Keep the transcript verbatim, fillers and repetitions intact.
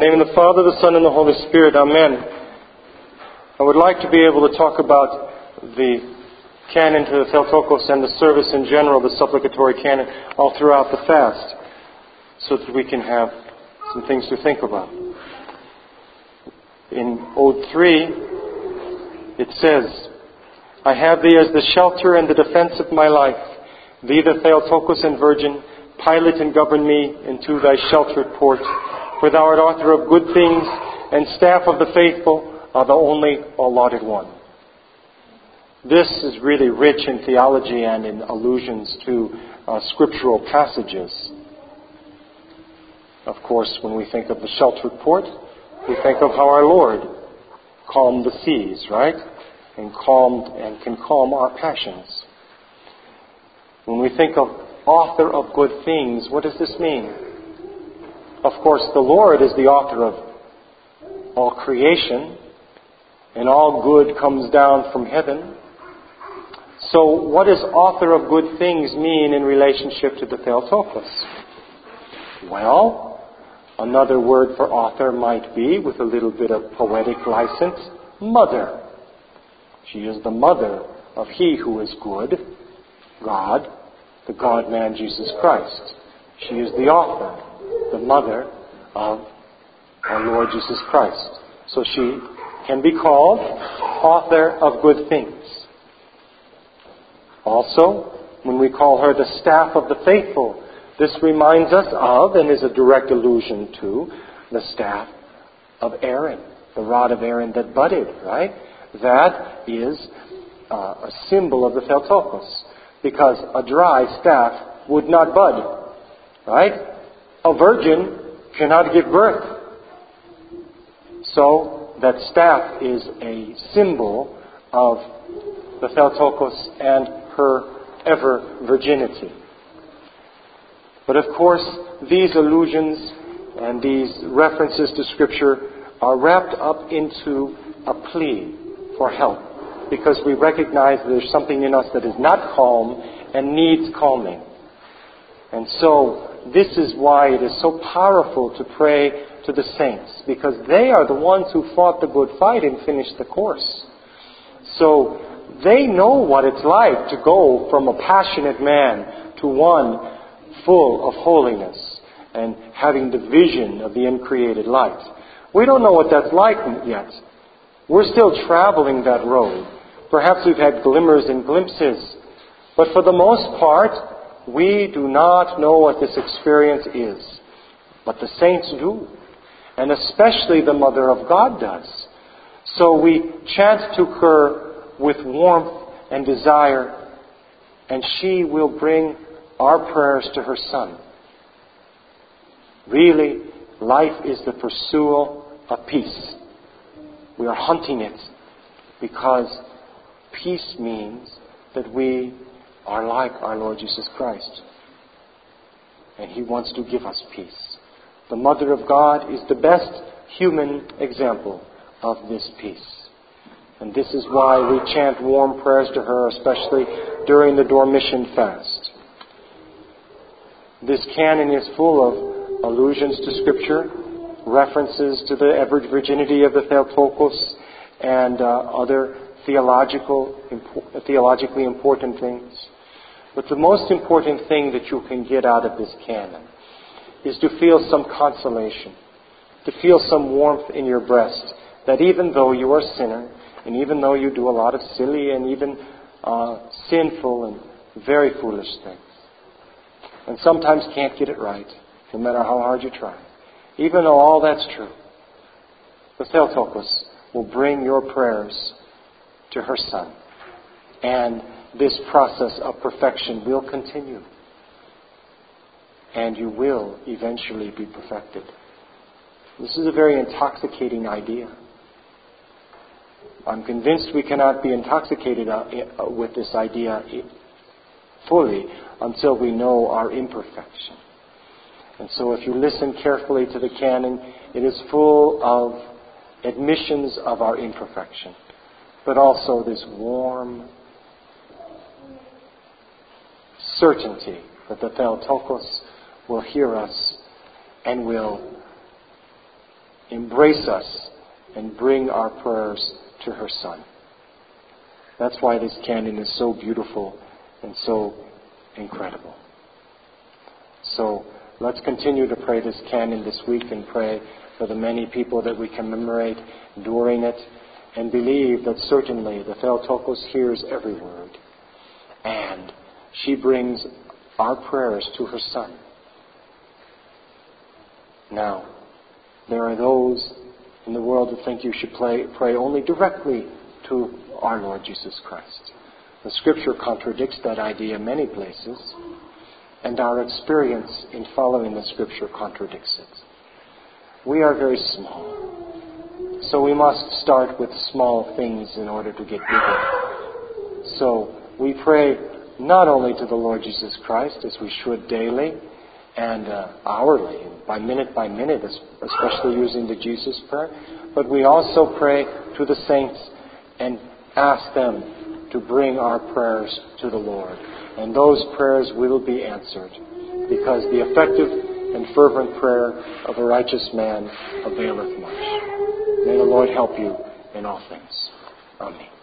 In the name of the Father, the Son, and the Holy Spirit. Amen. I would like to be able to talk about the canon to the Theotokos and the service in general, the supplicatory canon, all throughout the fast, so that we can have some things to think about. In Ode three, it says, I have thee as the shelter and the defense of my life, thee the Theotokos and Virgin, pilot and govern me into thy sheltered port. For thou art author of good things, and staff of the faithful, are the only allotted one. This is really rich in theology and in allusions to uh, scriptural passages. Of course, when we think of the sheltered port, we think of how our Lord calmed the seas, right? And calmed and can calm our passions. When we think of author of good things, what does this mean? Of course, the Lord is the author of all creation, and all good comes down from heaven. So what does author of good things mean in relationship to the Theotokos? Well, another word for author might be, with a little bit of poetic license, mother. She is the mother of He who is good, God, the God-man Jesus Christ. She is the author, the mother of our Lord Jesus Christ. So she can be called author of good things. Also, when we call her the staff of the faithful, this reminds us of, and is a direct allusion to, the staff of Aaron, the rod of Aaron that budded, right? That is uh, a symbol of the Theotokos, because a dry staff would not bud, right? A virgin cannot give birth. So that staff is a symbol of the Theotokos and her ever virginity. But of course, these allusions and these references to Scripture are wrapped up into a plea for help, because we recognize that there's something in us that is not calm and needs calming. And so, this is why it is so powerful to pray to the saints, because they are the ones who fought the good fight and finished the course. So, they know what it's like to go from a passionate man to one full of holiness and having the vision of the uncreated light. We don't know what that's like yet. We're still traveling that road. Perhaps we've had glimmers and glimpses, but for the most part, we do not know what this experience is. But the saints do. And especially the Mother of God does. So we chant to her with warmth and desire, and she will bring our prayers to her Son. Really, life is the pursuit of peace. We are hunting it because peace means that we are like our Lord Jesus Christ. And He wants to give us peace. The Mother of God is the best human example of this peace. And this is why we chant warm prayers to her, especially during the Dormition fast. This canon is full of allusions to Scripture, references to the ever virginity of the Theotokos, and uh, other theological, impo- theologically important things. But the most important thing that you can get out of this canon is to feel some consolation, to feel some warmth in your breast, that even though you are a sinner, and even though you do a lot of silly and even uh, sinful and very foolish things, and sometimes can't get it right, no matter how hard you try, even though all that's true, the Theotokos will bring your prayers to her Son. And this process of perfection will continue. And you will eventually be perfected. This is a very intoxicating idea. I'm convinced we cannot be intoxicated with this idea fully until we know our imperfection. And so if you listen carefully to the canon, it is full of admissions of our imperfection, but also this warm certainty that the Theotokos will hear us and will embrace us and bring our prayers to her Son. That's why this canon is so beautiful and so incredible. So let's continue to pray this canon this week and pray for the many people that we commemorate during it, and believe that certainly the Theotokos hears every word, and she brings our prayers to her Son. Now, there are those in the world who think you should pray, pray only directly to our Lord Jesus Christ. The Scripture contradicts that idea in many places, and our experience in following the Scripture contradicts it. We are very small, so we must start with small things in order to get bigger. So we pray not only to the Lord Jesus Christ, as we should daily and uh, hourly, by minute by minute, especially using the Jesus prayer, but we also pray to the saints and ask them to bring our prayers to the Lord. And those prayers will be answered, because the effective and fervent prayer of a righteous man availeth much. May the Lord help you in all things. Amen.